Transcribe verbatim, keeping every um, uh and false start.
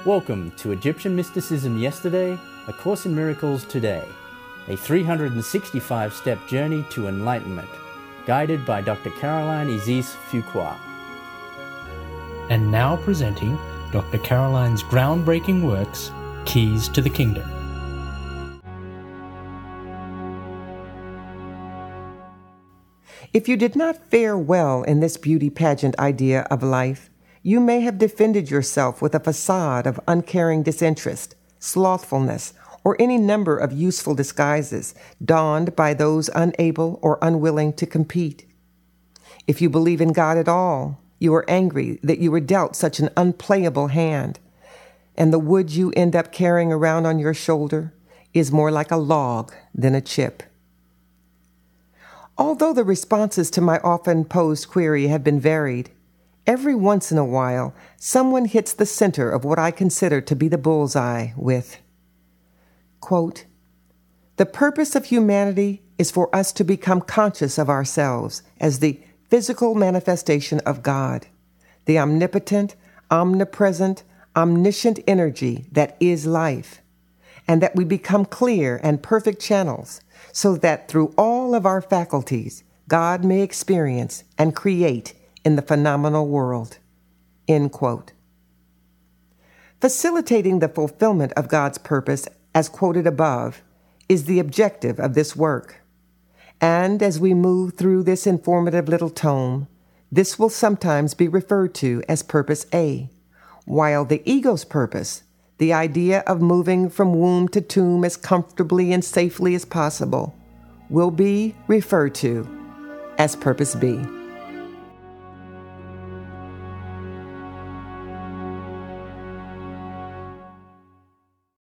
Welcome to Egyptian Mysticism Yesterday, A Course in Miracles Today, a three hundred sixty-five step journey to enlightenment, guided by Doctor Caroline Eziz-Fuqua. And now presenting Doctor Caroline's groundbreaking works, Keys to the Kingdom. If you did not fare well in this beauty pageant idea of life, you may have defended yourself with a facade of uncaring disinterest, slothfulness, or any number of useful disguises donned by those unable or unwilling to compete. If you believe in God at all, you are angry that you were dealt such an unplayable hand, and the wood you end up carrying around on your shoulder is more like a log than a chip. Although the responses to my often posed query have been varied, every once in a while, someone hits the center of what I consider to be the bullseye with, quote, "The purpose of humanity is for us to become conscious of ourselves as the physical manifestation of God, the omnipotent, omnipresent, omniscient energy that is life, and that we become clear and perfect channels so that through all of our faculties, God may experience and create in the phenomenal world." End quote. Facilitating the fulfillment of God's purpose, as quoted above, is the objective of this work. And as we move through this informative little tome, this will sometimes be referred to as Purpose A, while the ego's purpose, the idea of moving from womb to tomb as comfortably and safely as possible, will be referred to as Purpose B.